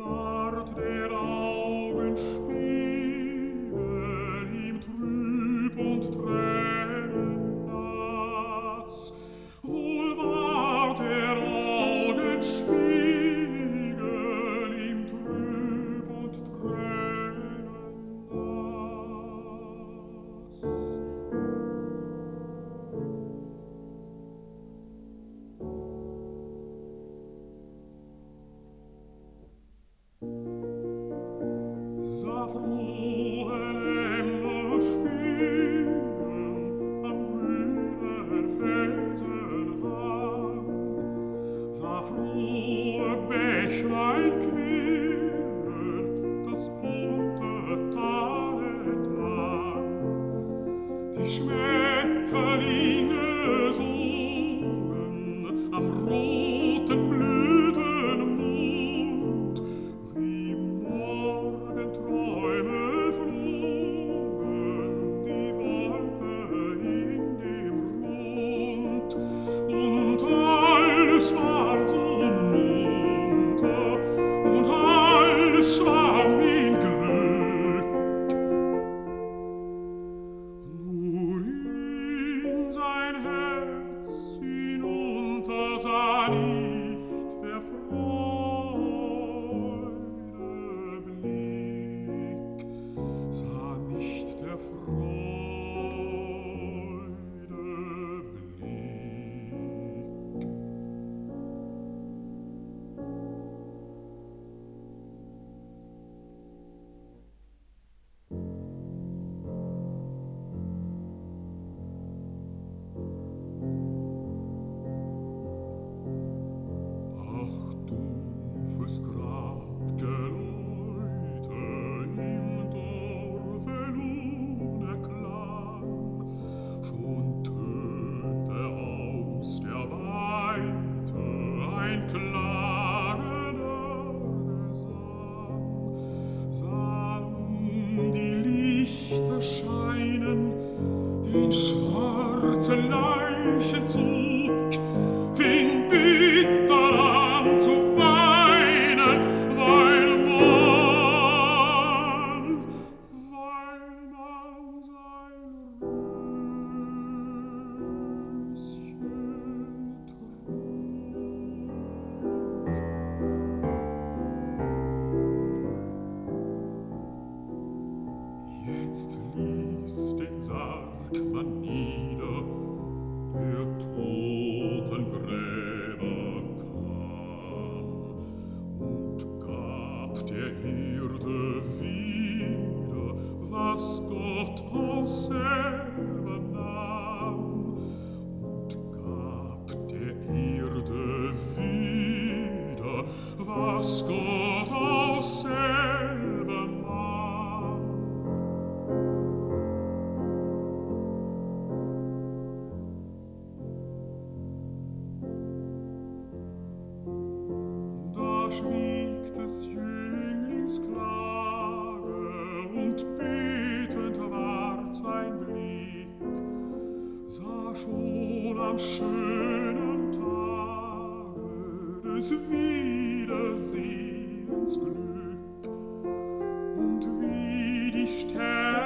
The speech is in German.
ward der Augen Spiegel ihm trüb und tränennass. Wohl ward der Augen Spiegel ihm trüb und tränennass. Sah frohe Lämmer spielen am grünen Felsenhang, sah frohe Bächlein quillen das bunte Tal entlang, die Schmetterlinge sungen am roten Blütenmund, wie Morgenträume flogen die Wolke in dem Rund, und alles war so munter, und alles schwamm in Glück. Nur in sein Herz hinunter sah nicht der Freude Blick, sah nicht der Freude Blick. Ach, dumpfes Grabgeläute im Dorfe Lohnerklang, schon tönte aus der Weite ein klagender Gesang. Sahen die Lichter scheinen den schwarzen Leichenzug, fing bitter an zu weinen, weil man sein Röschen trug. Jetzt ließ den Sarg man nieder, der Totengräber kam, und gab der Erde wieder, was Gott aus selber nahm, und gab der Erde wieder, was Gott aus selber nahm. Da schwieg des Jünglings Klage, und betend ward sein Blick, sah schon am schönen Tage des Wiedersehens Glück, und wie die Sterne